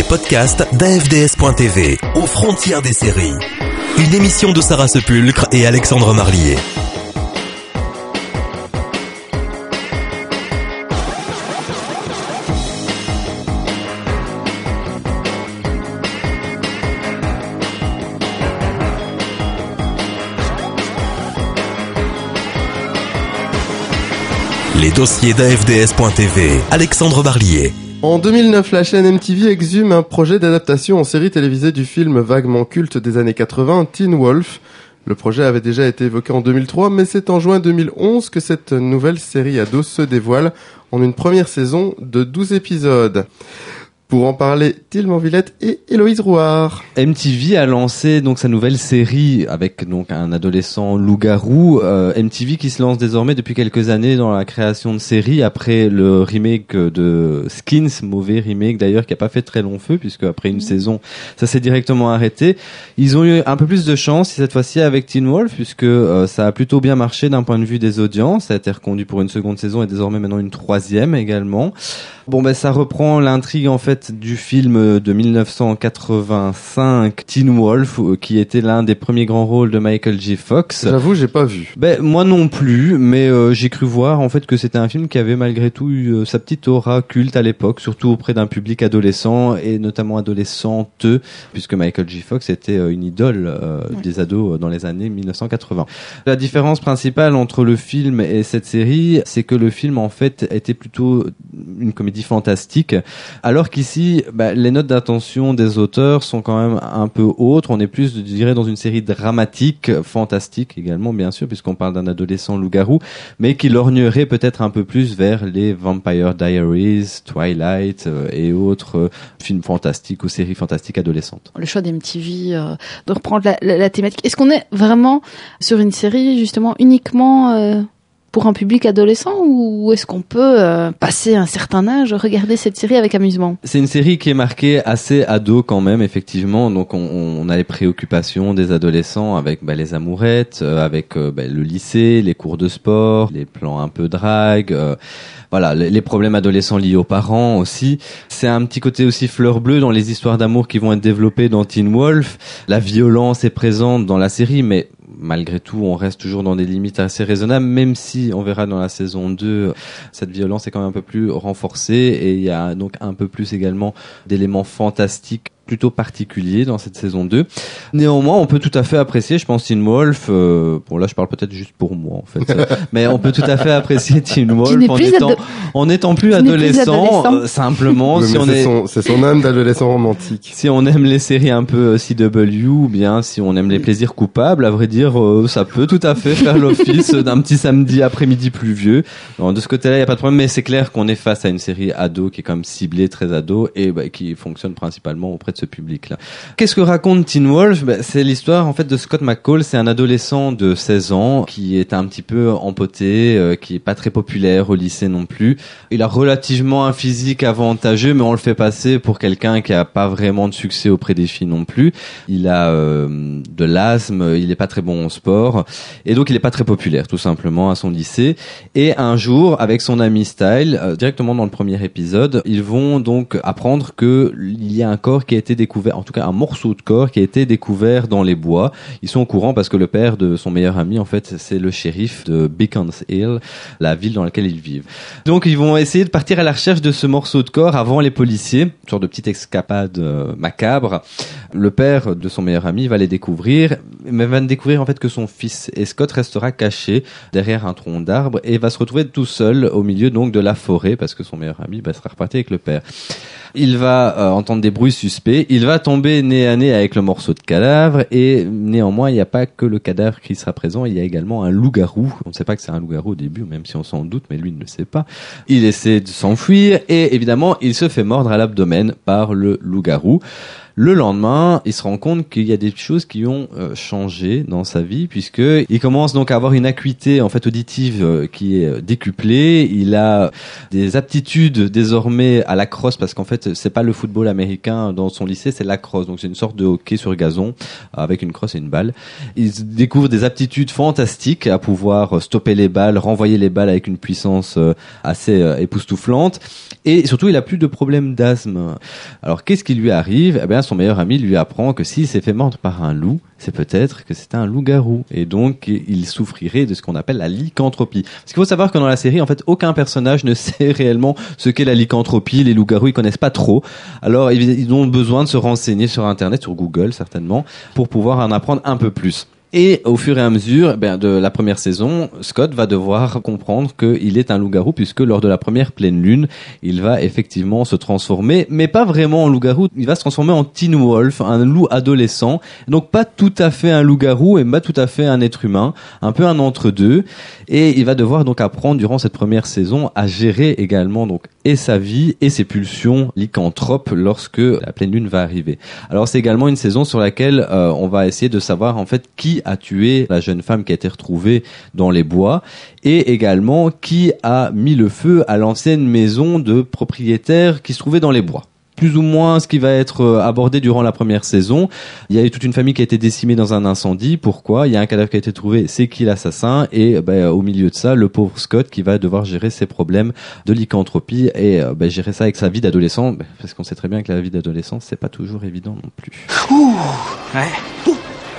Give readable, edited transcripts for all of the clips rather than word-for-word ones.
podcast d'AFDS.tv, aux frontières des séries. Une émission de Sarah Sepulcre et Alexandre Marlier. Les dossiers d'AFDS.tv, Alexandre Marlier. En 2009, la chaîne MTV exhume un projet d'adaptation en série télévisée du film vaguement culte des années 80, Teen Wolf. Le projet avait déjà été évoqué en 2003, mais c'est en juin 2011 que cette nouvelle série ado se dévoile en une première saison de 12 épisodes. Pour en parler, Tillman Villette et Héloïse Rouard. MTV a lancé donc sa nouvelle série avec donc un adolescent loup-garou. MTV qui se lance désormais depuis quelques années dans la création de séries après le remake de Skins, mauvais remake d'ailleurs qui a pas fait très long feu puisque après une saison ça s'est directement arrêté. Ils ont eu un peu plus de chance cette fois-ci avec Teen Wolf puisque ça a plutôt bien marché d'un point de vue des audiences. Ça a été reconduit pour une seconde saison et désormais maintenant une troisième également. Bon ça reprend l'intrigue en fait du film de 1985 Teen Wolf qui était l'un des premiers grands rôles de Michael J. Fox. J'avoue, j'ai pas vu. Moi non plus, mais j'ai cru voir en fait que c'était un film qui avait malgré tout eu sa petite aura culte à l'époque, surtout auprès d'un public adolescent et notamment adolescente puisque Michael J. Fox était une idole des ados dans les années 1980. La différence principale entre le film et cette série, c'est que le film en fait était plutôt une comédie fantastique, alors qu'ici, les notes d'intention des auteurs sont quand même un peu autres. On est plus, je dirais, dans une série dramatique, fantastique également, bien sûr, puisqu'on parle d'un adolescent loup-garou, mais qui lorgnerait peut-être un peu plus vers les Vampire Diaries, Twilight et autres films fantastiques ou séries fantastiques adolescentes. Le choix d'MTV de reprendre la thématique. Est-ce qu'on est vraiment sur une série, justement, uniquement pour un public adolescent ou est-ce qu'on peut, passer un certain âge, regarder cette série avec amusement? C'est une série qui est marquée assez ado quand même, effectivement. Donc on a les préoccupations des adolescents avec les amourettes, avec le lycée, les cours de sport, les plans un peu drague, voilà, les problèmes adolescents liés aux parents aussi. C'est un petit côté aussi fleur bleue dans les histoires d'amour qui vont être développées dans Teen Wolf. La violence est présente dans la série, mais malgré tout, on reste toujours dans des limites assez raisonnables, même si on verra dans la saison 2, cette violence est quand même un peu plus renforcée et il y a donc un peu plus également d'éléments fantastiques plutôt particulier dans cette saison 2. Néanmoins, on peut tout à fait apprécier, je pense, Teen Wolf, là je parle peut-être juste pour moi en fait, mais on peut tout à fait apprécier Teen Wolf en étant plus adolescent, simplement. Oui, si on c'est son âme d'adolescent romantique. Si on aime les séries un peu CW, ou bien si on aime les plaisirs coupables, à vrai dire, ça peut tout à fait faire l'office d'un petit samedi après-midi pluvieux. Alors, de ce côté-là, il n'y a pas de problème, mais c'est clair qu'on est face à une série ado qui est quand même ciblée, très ado, et qui fonctionne principalement auprès de ce public-là. Qu'est-ce que raconte Teen Wolf? C'est l'histoire en fait de Scott McCall. C'est un adolescent de 16 ans qui est un petit peu empoté, qui est pas très populaire au lycée non plus. Il a relativement un physique avantageux, mais on le fait passer pour quelqu'un qui a pas vraiment de succès auprès des filles non plus. Il a de l'asthme, il est pas très bon au sport, et donc il est pas très populaire tout simplement à son lycée. Et un jour, avec son ami Style, directement dans le premier épisode, ils vont donc apprendre que il y a un corps qui a été découvert, en tout cas un morceau de corps qui a été découvert dans les bois. Ils sont au courant parce que le père de son meilleur ami, en fait, c'est le shérif de Beacons Hill, la ville dans laquelle ils vivent. Donc ils vont essayer de partir à la recherche de ce morceau de corps avant les policiers, une sorte de petite escapade macabre. Le père de son meilleur ami va les découvrir, mais va ne découvrir en fait que son fils. Et Scott restera caché derrière un tronc d'arbre et va se retrouver tout seul au milieu donc de la forêt parce que son meilleur ami sera reparti avec le père. Il va entendre des bruits suspects, il va tomber nez à nez avec le morceau de cadavre et néanmoins il n'y a pas que le cadavre qui sera présent, il y a également un loup-garou. On ne sait pas que c'est un loup-garou au début, même si on s'en doute, mais lui ne le sait pas. Il essaie de s'enfuir et évidemment il se fait mordre à l'abdomen par le loup-garou. Le lendemain, il se rend compte qu'il y a des choses qui ont changé dans sa vie, puisque il commence donc à avoir une acuité en fait auditive qui est décuplée. Il a des aptitudes désormais à la crosse, parce qu'en fait c'est pas le football américain dans son lycée, c'est la crosse, donc c'est une sorte de hockey sur gazon avec une crosse et une balle. Il découvre des aptitudes fantastiques à pouvoir stopper les balles, renvoyer les balles avec une puissance assez époustouflante, et surtout il a plus de problème d'asthme. Alors qu'est-ce qui lui arrive? Eh bien, son meilleur ami lui apprend que s'il s'est fait mordre par un loup, c'est peut-être que c'était un loup-garou, et donc il souffrirait de ce qu'on appelle la lycanthropie. Parce qu'il faut savoir que dans la série, en fait, aucun personnage ne sait réellement ce qu'est la lycanthropie. Les loups-garous, ils connaissent pas trop. Alors ils ont besoin de se renseigner sur Internet, sur Google certainement, pour pouvoir en apprendre un peu plus. Et au fur et à mesure de la première saison, Scott va devoir comprendre qu'il est un loup-garou, puisque lors de la première pleine lune, il va effectivement se transformer, mais pas vraiment en loup-garou, il va se transformer en teen wolf, un loup adolescent, donc pas tout à fait un loup-garou et pas tout à fait un être humain, un peu un entre-deux, et il va devoir donc apprendre durant cette première saison à gérer également donc et sa vie et ses pulsions lycanthropes lorsque la pleine lune va arriver. Alors c'est également une saison sur laquelle on va essayer de savoir en fait qui a tué la jeune femme qui a été retrouvée dans les bois, et également qui a mis le feu à l'ancienne maison de propriétaires qui se trouvait dans les bois. Plus ou moins ce qui va être abordé durant la première saison. Il y a eu toute une famille qui a été décimée dans un incendie. Pourquoi? Il y a un cadavre qui a été trouvé, c'est qui l'assassin? Et au milieu de ça, le pauvre Scott qui va devoir gérer ses problèmes de lycanthropie et gérer ça avec sa vie d'adolescent, parce qu'on sait très bien que la vie d'adolescent, c'est pas toujours évident non plus. Ouh, ouais.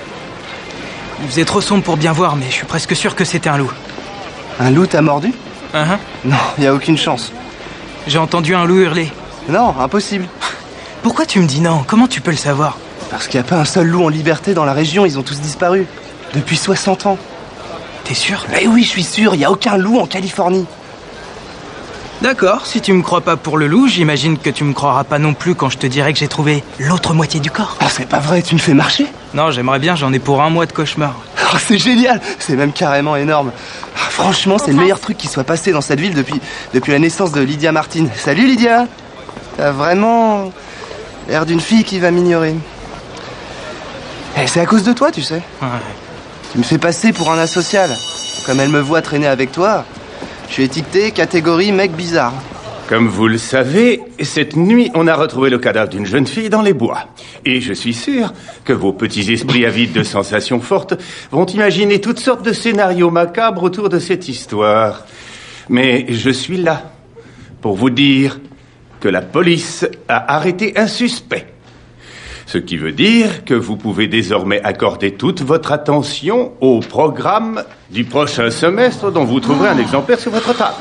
Il faisait trop sombre pour bien voir, mais je suis presque sûr que c'était un loup. Un loup t'a mordu? Uh-huh. Non, y a aucune chance. J'ai entendu un loup hurler. Non, impossible. Pourquoi tu me dis non? Comment tu peux le savoir? Parce qu'il n'y a pas un seul loup en liberté dans la région, ils ont tous disparu. Depuis 60 ans. T'es sûr? Mais oui, je suis sûr, il n'y a aucun loup en Californie. D'accord, si tu me crois pas pour le loup, j'imagine que tu me croiras pas non plus quand je te dirai que j'ai trouvé l'autre moitié du corps. Ah, c'est pas vrai, tu me fais marcher? Non, j'aimerais bien, j'en ai pour 1 mois de cauchemar. Oh, c'est génial, c'est même carrément énorme. Franchement, c'est le meilleur truc qui soit passé dans cette ville depuis la naissance de Lydia Martin. Salut Lydia. T'as vraiment l'air d'une fille qui va m'ignorer. Eh, c'est à cause de toi, tu sais. Ouais. Tu me fais passer pour un asocial. Comme elle me voit traîner avec toi, je suis étiqueté catégorie mec bizarre. Comme vous le savez, cette nuit, on a retrouvé le cadavre d'une jeune fille dans les bois. Et je suis sûr que vos petits esprits avides de sensations fortes vont imaginer toutes sortes de scénarios macabres autour de cette histoire. Mais je suis là pour vous dire que la police a arrêté un suspect. Ce qui veut dire que vous pouvez désormais accorder toute votre attention au programme du prochain semestre dont vous trouverez un exemplaire sur votre table.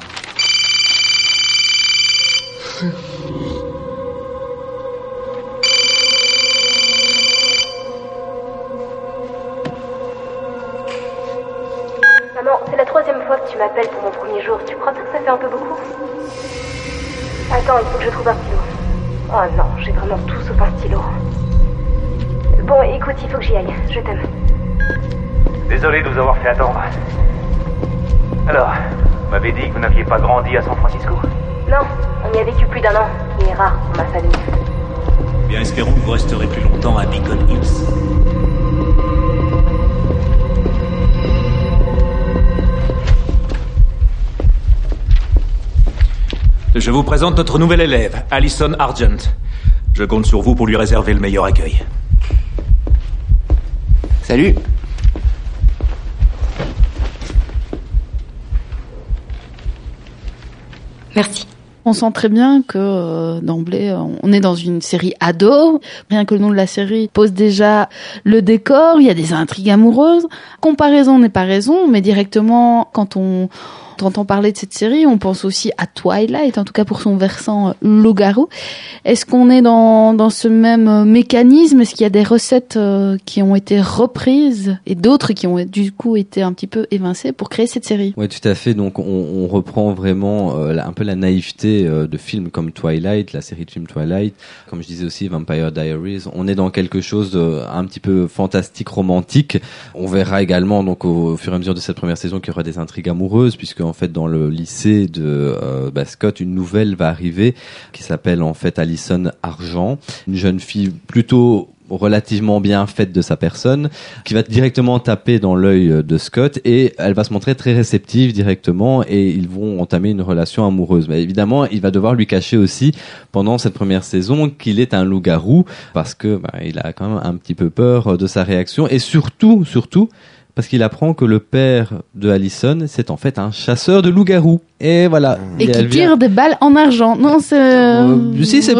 Maman, c'est la 3e fois que tu m'appelles pour mon premier jour. Tu crois pas que ça fait un peu beaucoup? Attends, il faut que je trouve un stylo. Oh non, j'ai vraiment tout sauf un stylo. Bon, écoute, il faut que j'y aille. Je t'aime. Désolé de vous avoir fait attendre. Alors, vous m'avez dit que vous n'aviez pas grandi à San Francisco? Non, on y a vécu plus d'1 an. Il est rare pour ma famille. Bien, espérons que vous resterez plus longtemps à Beacon Hills. Je vous présente notre nouvelle élève, Allison Argent. Je compte sur vous pour lui réserver le meilleur accueil. Salut. Merci. On sent très bien que d'emblée, on est dans une série ado. Rien que le nom de la série pose déjà le décor. Il y a des intrigues amoureuses. Comparaison n'est pas raison, mais directement, quand on entend parler de cette série, on pense aussi à Twilight, en tout cas pour son versant loup-garou. Est-ce qu'on est dans ce même mécanisme? Est-ce qu'il y a des recettes qui ont été reprises et d'autres qui ont du coup été un petit peu évincées pour créer cette série? Oui, tout à fait. Donc on reprend vraiment un peu la naïveté de films comme Twilight, la série de films Twilight, comme je disais aussi Vampire Diaries. On est dans quelque chose un petit peu fantastique, romantique. On verra également donc au fur et à mesure de cette première saison qu'il y aura des intrigues amoureuses, puisque en fait dans le lycée de Scott, une nouvelle va arriver qui s'appelle en fait Allison Argent, une jeune fille plutôt relativement bien faite de sa personne, qui va directement taper dans l'œil de Scott, et elle va se montrer très réceptive directement, et ils vont entamer une relation amoureuse. Mais évidemment, il va devoir lui cacher aussi, pendant cette première saison, qu'il est un loup-garou, parce que il a quand même un petit peu peur de sa réaction, et surtout, parce qu'il apprend que le père de Allison, c'est en fait un chasseur de loups-garous. Et voilà. Et qui tire des balles en argent. Non, c'est... Si, c'est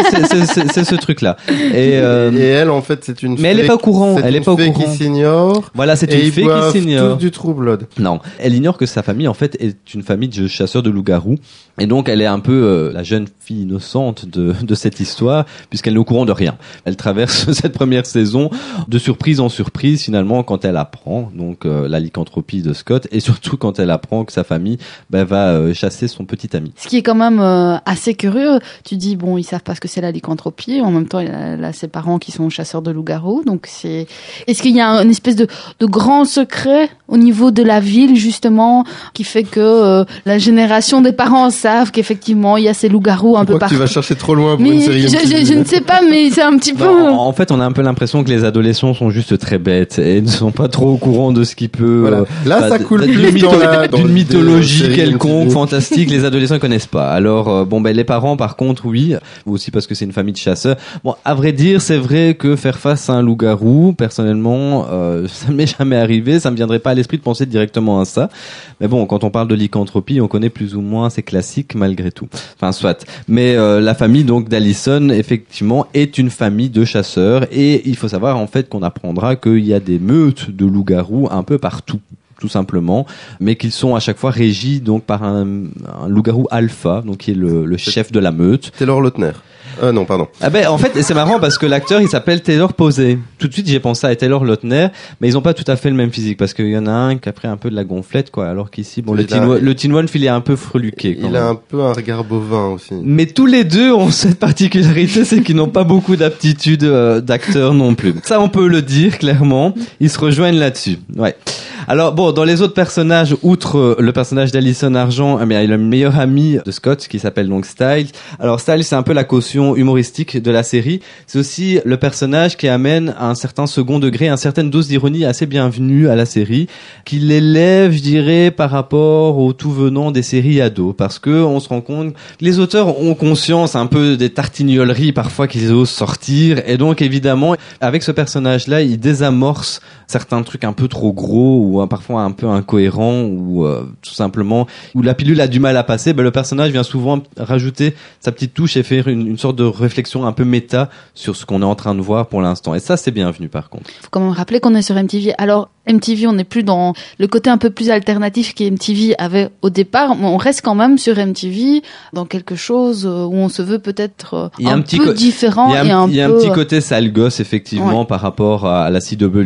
ce truc-là. Et elle, en fait, c'est une fée. Mais elle est pas au courant. Elle est pas au courant. Qui s'ignore. Voilà, c'est une fée qui s'ignore. Tous du True Blood. Non. Elle ignore que sa famille, en fait, est une famille de chasseurs de loups-garous. Et donc, elle est un peu la jeune fille innocente de cette histoire, puisqu'elle n'est au courant de rien. Elle traverse cette première saison de surprise en surprise, finalement, quand elle apprend, donc, la lycanthropie de Scott, et surtout quand elle apprend que sa famille, va chasser son petit ami. Ce qui est quand même assez curieux. Tu dis, bon, ils savent pas ce que c'est la lycanthropie. En même temps, il a ses parents qui sont chasseurs de loups-garous. Donc, est-ce qu'il y a une espèce de grand secret au niveau de la ville, justement, qui fait que la génération des parents savent qu'effectivement, il y a ces loups-garous un peu partout. Tu vas chercher trop loin pour une série. Je ne sais pas, mais c'est un petit peu... En fait, on a un peu l'impression que les adolescents sont juste très bêtes et ne sont pas trop au courant de ce qui peut... Voilà. Là, ça coule plus d'une mythologie quelconque, fantastique, les adolescents ne connaissent pas. Alors, les parents, par contre, oui, aussi parce que c'est une famille de chasseurs. Bon, à vrai dire, c'est vrai que faire face à un loup-garou, personnellement, ça m'est jamais arrivé, ça me viendrait pas à l'esprit de penser directement à ça. Mais bon, quand on parle de lycanthropie, on connaît plus ou moins ces classiques malgré tout. Enfin, soit. Mais la famille donc d'Allison, effectivement, est une famille de chasseurs, et il faut savoir en fait qu'on apprendra qu'il y a des meutes de loups-garous un peu partout, tout simplement, mais qu'ils sont à chaque fois régis donc par un loup-garou alpha, donc qui est le chef de la meute. Taylor Lautner. Non, pardon. En fait, c'est marrant parce que l'acteur, il s'appelle Taylor Posey. Tout de suite, j'ai pensé à Taylor Lautner, mais ils ont pas tout à fait le même physique, parce qu'il y en a un qui a pris un peu de la gonflette, quoi, alors qu'ici, le Teen Wolf, il est un peu freluqué. Il a un peu un regard bovin aussi. Mais tous les deux ont cette particularité, c'est qu'ils n'ont pas beaucoup d'aptitude d'acteurs non plus. Ça, on peut le dire clairement. Ils se rejoignent là-dessus. Ouais. Alors bon, dans les autres personnages, outre le personnage d'Allison Argent, il y a le meilleur ami de Scott qui s'appelle donc Styles. Alors Styles, c'est un peu la caution humoristique de la série. C'est aussi le personnage qui amène un certain second degré, une certaine dose d'ironie assez bienvenue à la série, qui l'élève, je dirais, par rapport au tout venant des séries ados, parce que on se rend compte, les auteurs ont conscience un peu des tartignoleries parfois qu'ils osent sortir, et donc évidemment, avec ce personnage-là, il désamorce certains trucs un peu trop gros ou parfois un peu incohérents, ou tout simplement où la pilule a du mal à passer. Le personnage vient souvent rajouter sa petite touche et faire une sorte de réflexion un peu méta sur ce qu'on est en train de voir pour l'instant, et ça c'est bienvenu par contre. Faut quand même rappeler qu'on est sur MTV. Alors MTV, on n'est plus dans le côté un peu plus alternatif qu'MTV avait au départ, mais on reste quand même sur MTV dans quelque chose où on se veut peut-être un peu différent. Il y a un petit côté sale gosse effectivement, ouais, par rapport à la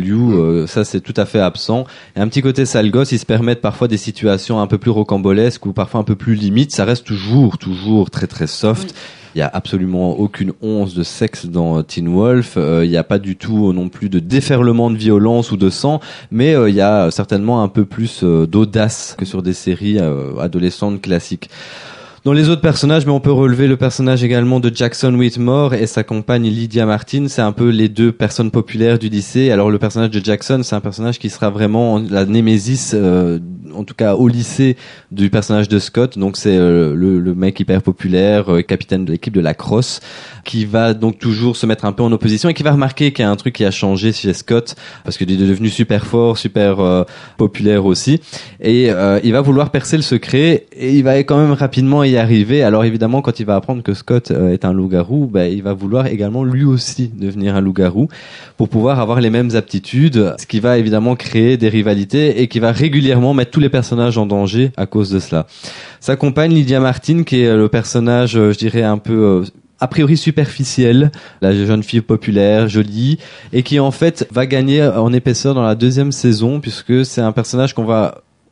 CW, ça c'est tout à fait absent. Et un petit côté sale gosse, ils se permettent parfois des situations un peu plus rocambolesques ou parfois un peu plus limites. Ça reste toujours très très soft. Oui. Il y a absolument aucune once de sexe dans Teen Wolf. Il n'y a pas du tout non plus de déferlement de violence ou de sang, mais il y a certainement un peu plus d'audace que sur des séries adolescentes classiques. Dans les autres personnages, mais on peut relever le personnage également de Jackson Whitmore et sa compagne Lydia Martin. C'est un peu les deux personnes populaires du lycée. Alors le personnage de Jackson, c'est un personnage qui sera vraiment la némésis, en tout cas au lycée, du personnage de Scott. Donc c'est le mec hyper populaire, capitaine de l'équipe de la crosse, qui va donc toujours se mettre un peu en opposition et qui va remarquer qu'il y a un truc qui a changé chez Scott, parce qu'il est devenu super fort, super populaire aussi. Et il va vouloir percer le secret, et il va quand même rapidement y arriver. Alors évidemment, quand il va apprendre que Scott est un loup-garou, il va vouloir également lui aussi devenir un loup-garou pour pouvoir avoir les mêmes aptitudes, ce qui va évidemment créer des rivalités et qui va régulièrement mettre tous les personnages en danger à cause de cela. Sa compagne Lydia Martin, qui est le personnage, je dirais un peu a priori superficielle, la jeune fille populaire, jolie, et qui en fait va gagner en épaisseur dans la deuxième saison, puisque c'est un personnage qu'on va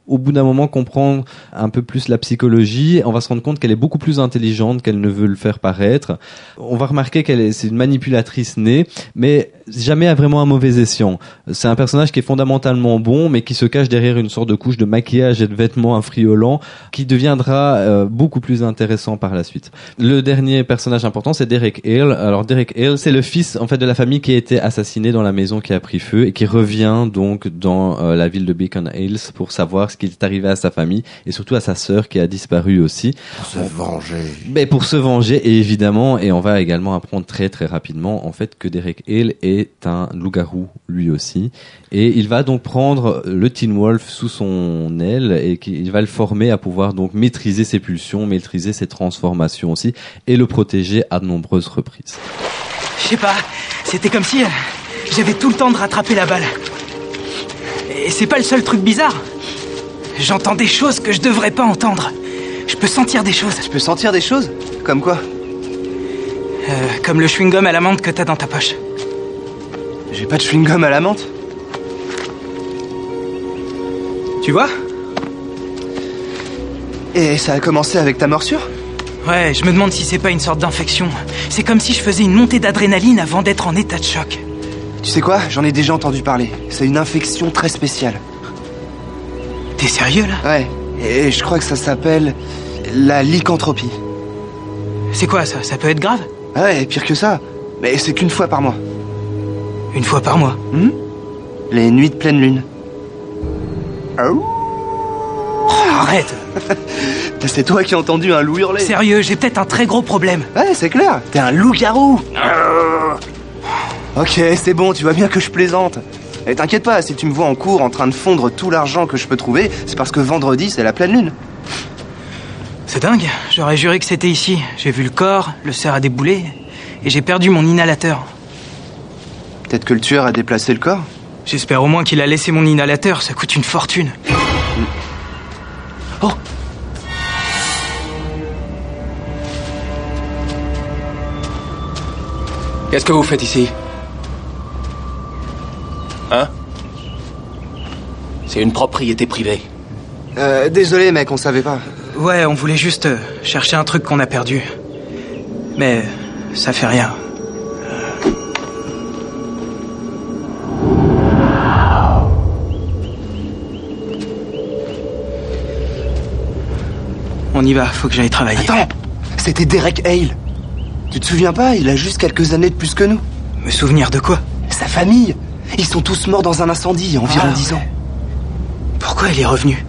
au bout d'un moment comprendre un peu plus la psychologie, on va se rendre compte qu'elle est beaucoup plus intelligente qu'elle ne veut le faire paraître. On va remarquer c'est une manipulatrice née, mais jamais à vraiment un mauvais escient. C'est un personnage qui est fondamentalement bon, mais qui se cache derrière une sorte de couche de maquillage et de vêtements infriolants, qui deviendra beaucoup plus intéressant par la suite. Le dernier personnage important, c'est Derek Hale. Alors Derek Hale, c'est le fils en fait de la famille qui a été assassiné dans la maison qui a pris feu et qui revient donc dans la ville de Beacon Hills pour savoir ce qui est arrivé à sa famille et surtout à sa sœur qui a disparu aussi. Pour se venger. Mais pour se venger, et évidemment, et on va également apprendre très très rapidement en fait que Derek Hale est un loup-garou lui aussi, et il va donc prendre le Teen Wolf sous son aile et il va le former à pouvoir donc maîtriser ses pulsions, maîtriser ses transformations aussi, et le protéger à de nombreuses reprises. Je sais pas, c'était comme si j'avais tout le temps de rattraper la balle. Et c'est pas le seul truc bizarre. J'entends des choses que je devrais pas entendre. Je peux sentir des choses. Tu peux sentir des choses? Comme quoi? Comme le chewing-gum à la menthe que t'as dans ta poche. J'ai pas de chewing-gum à la menthe. Tu vois? Et ça a commencé avec ta morsure? Ouais, je me demande si c'est pas une sorte d'infection. C'est comme si je faisais une montée d'adrénaline avant d'être en état de choc. Tu sais quoi? J'en ai déjà entendu parler. C'est une infection très spéciale. T'es sérieux, là? Ouais, et je crois que ça s'appelle la lycanthropie. C'est quoi, ça? Ça peut être grave? Ah ouais, pire que ça. Mais c'est qu'une fois par mois. Une fois par mois? Les nuits de pleine lune. Oh, arrête! C'est toi qui as entendu un loup hurler. Sérieux, j'ai peut-être un très gros problème. Ouais, c'est clair. T'es un loup-garou. Ok, c'est bon, tu vois bien que je plaisante. Et t'inquiète pas, si tu me vois en cours en train de fondre tout l'argent que je peux trouver, c'est parce que vendredi, c'est la pleine lune. C'est dingue, j'aurais juré que c'était ici. J'ai vu le corps, le cerf a déboulé, et j'ai perdu mon inhalateur. Peut-être que le tueur a déplacé le corps? J'espère au moins qu'il a laissé mon inhalateur, ça coûte une fortune. Oh! Qu'est-ce que vous faites ici? Hein? C'est une propriété privée. Désolé mec, on savait pas. Ouais, on voulait juste chercher un truc qu'on a perdu. Mais ça fait rien. On y va, faut que j'aille travailler. Attends, c'était Derek Hale. Tu te souviens pas? Il a juste quelques années de plus que nous. Me souvenir de quoi? Sa famille. Ils sont tous morts dans un incendie il y a environ 10 ans. Pourquoi il est revenu?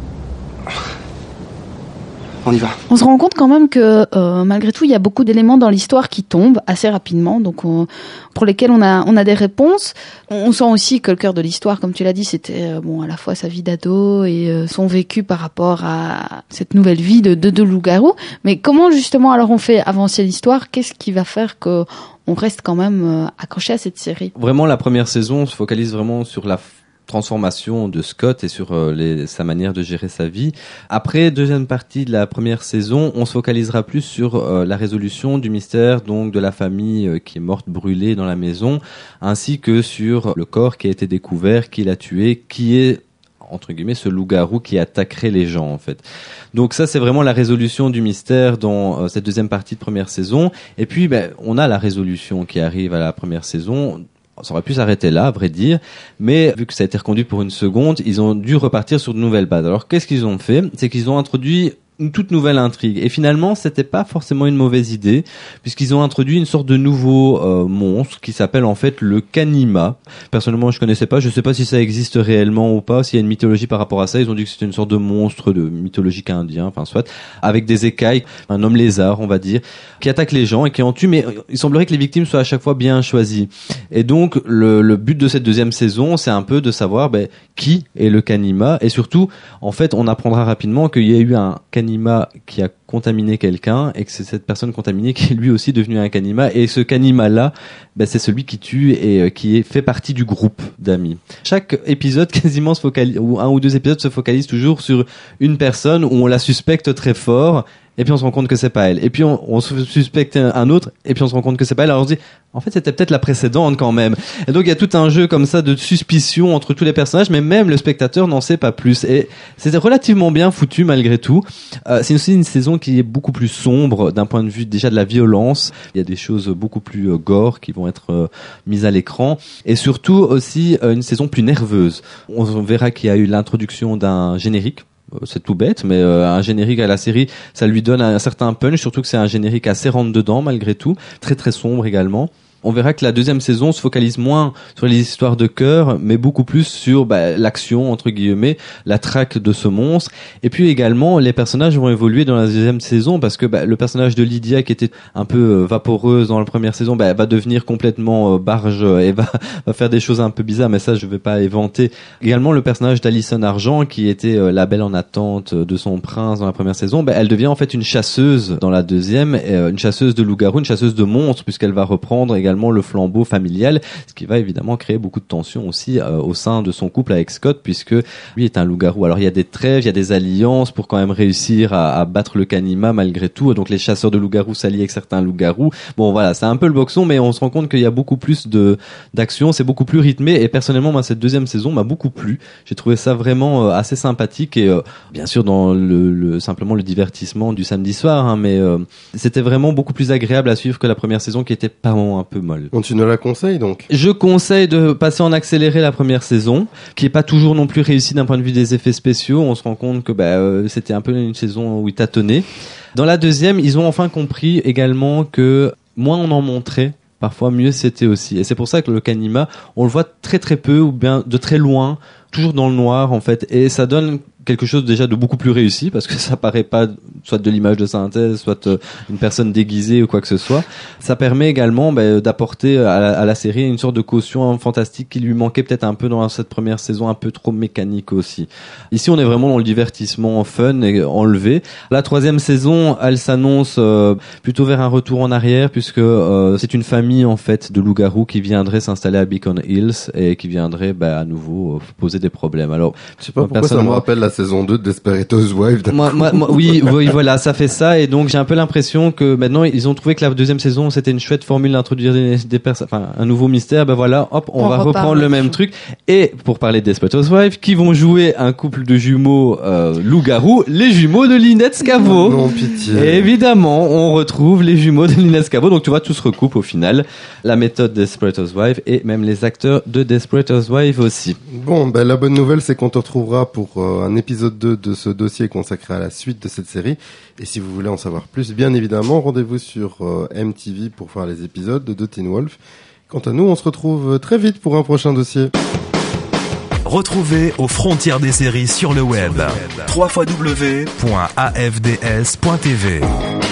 On y va. On se rend compte quand même que malgré tout, il y a beaucoup d'éléments dans l'histoire qui tombent assez rapidement, donc pour lesquels on a des réponses. On sent aussi que le cœur de l'histoire, comme tu l'as dit, c'était à la fois sa vie d'ado et son vécu par rapport à cette nouvelle vie de loup-garou. Mais comment justement alors on fait avancer l'histoire? Qu'est-ce qui va faire que on reste quand même accroché à cette série? Vraiment, la première saison se focalise vraiment sur la transformation de Scott et sur sa manière de gérer sa vie. Après, deuxième partie de la première saison, on se focalisera plus sur la résolution du mystère donc de la famille qui est morte brûlée dans la maison, ainsi que sur le corps qui a été découvert, qui l'a tué, qui est entre guillemets ce loup-garou qui attaquerait les gens en fait. Donc ça c'est vraiment la résolution du mystère dans cette deuxième partie de première saison. Et puis on a la résolution qui arrive à la première saison. Ça aurait pu s'arrêter là, à vrai dire, mais vu que ça a été reconduit pour une seconde, ils ont dû repartir sur de nouvelles bases. Alors qu'est-ce qu'ils ont fait? C'est qu'ils ont introduit une toute nouvelle intrigue. Et finalement, c'était pas forcément une mauvaise idée, puisqu'ils ont introduit une sorte de nouveau monstre qui s'appelle en fait le Kanima. Personnellement, je connaissais pas. Je sais pas si ça existe réellement ou pas, s'il y a une mythologie par rapport à ça. Ils ont dit que c'était une sorte de monstre de mythologique indien, enfin soit, avec des écailles, un homme lézard, on va dire, qui attaque les gens et qui en tue. Mais il semblerait que les victimes soient à chaque fois bien choisies. Et donc, le but de cette deuxième saison, c'est un peu de savoir qui est le Kanima. Et surtout, en fait, on apprendra rapidement qu'il y a eu un Kanima qui a contaminé quelqu'un et que c'est cette personne contaminée qui est lui aussi devenue un Kanima, et ce Kanima-là, c'est celui qui tue et qui fait partie du groupe d'amis. Chaque épisode quasiment ou un ou deux épisodes se focalisent toujours sur une personne où on la suspecte très fort et puis on se rend compte que c'est pas elle. Et puis on suspecte un autre, et puis on se rend compte que c'est pas elle. Alors on se dit, en fait, c'était peut-être la précédente quand même. Et donc il y a tout un jeu comme ça de suspicion entre tous les personnages, mais même le spectateur n'en sait pas plus. Et c'était relativement bien foutu malgré tout. C'est aussi une saison qui est beaucoup plus sombre d'un point de vue déjà de la violence. Il y a des choses beaucoup plus gore qui vont être mises à l'écran, et surtout aussi une saison plus nerveuse. On verra qu'il y a eu l'introduction d'un générique. C'est tout bête, mais un générique à la série, ça lui donne un certain punch, surtout que c'est un générique assez rentre-dedans malgré tout, très très sombre également. On verra que la deuxième saison se focalise moins sur les histoires de cœur, mais beaucoup plus sur l'action, entre guillemets, la traque de ce monstre. Et puis également, les personnages vont évoluer dans la deuxième saison, parce que le personnage de Lydia, qui était un peu vaporeuse dans la première saison, va devenir complètement barge et va faire des choses un peu bizarres, mais ça, je vais pas éventer. Également, le personnage d'Alison Argent, qui était la belle en attente de son prince dans la première saison, elle devient en fait une chasseuse dans la deuxième, une chasseuse de loups-garous, une chasseuse de monstres, puisqu'elle va reprendre également le flambeau familial, ce qui va évidemment créer beaucoup de tensions aussi au sein de son couple avec Scott, puisque lui est un loup-garou. Alors il y a des trêves, il y a des alliances pour quand même réussir à battre le Kanima malgré tout. Donc les chasseurs de loups-garous s'allient avec certains loups-garous. Bon voilà, c'est un peu le boxon, mais on se rend compte qu'il y a beaucoup plus d'action, c'est beaucoup plus rythmé, et personnellement moi cette deuxième saison m'a beaucoup plu. J'ai trouvé ça vraiment assez sympathique, et bien sûr dans simplement le divertissement du samedi soir, mais c'était vraiment beaucoup plus agréable à suivre que la première saison qui était pas un peu molle. Donc tu nous la conseilles donc? Je conseille de passer en accéléré la première saison, qui est pas toujours non plus réussie d'un point de vue des effets spéciaux. On se rend compte que c'était un peu une saison où ils tâtonnaient. Dans la deuxième, ils ont enfin compris également que moins on en montrait, parfois mieux c'était aussi. Et c'est pour ça que le Kanima, on le voit très très peu, ou bien de très loin, toujours dans le noir en fait, et ça donne quelque chose déjà de beaucoup plus réussi, parce que ça paraît pas soit de l'image de synthèse, soit une personne déguisée ou quoi que ce soit. Ça permet également d'apporter à la série une sorte de caution fantastique qui lui manquait peut-être un peu dans cette première saison, un peu trop mécanique aussi. Ici on est vraiment dans le divertissement fun et enlevé. La troisième saison, elle s'annonce plutôt vers un retour en arrière, puisque c'est une famille en fait de loups-garous qui viendrait s'installer à Beacon Hills et qui viendrait à nouveau poser des problèmes. Alors je sais pas pourquoi ça me rappelle la saison 2 de Desperate Housewives. Oui, voilà, ça fait ça, et donc j'ai un peu l'impression que maintenant ils ont trouvé que la deuxième saison c'était une chouette formule d'introduire des personnes, un nouveau mystère. Voilà, hop, on va reprendre le même truc. Et pour parler de Desperate Housewives, qui vont jouer un couple de jumeaux loups-garous, les jumeaux de Lynette Scavo. Non, pitié. Et évidemment, on retrouve les jumeaux de Lynette Scavo. Donc tu vois, tout se recoupe au final. La méthode Desperate Housewives et même les acteurs de Desperate Housewives aussi. Bon, la bonne nouvelle, c'est qu'on te retrouvera pour un épisode 2 de ce dossier consacré à la suite de cette série. Et si vous voulez en savoir plus, bien évidemment, rendez-vous sur MTV pour voir les épisodes de Teen Wolf. Quant à nous, on se retrouve très vite pour un prochain dossier. Retrouvez aux frontières des séries sur le web. www.afds.tv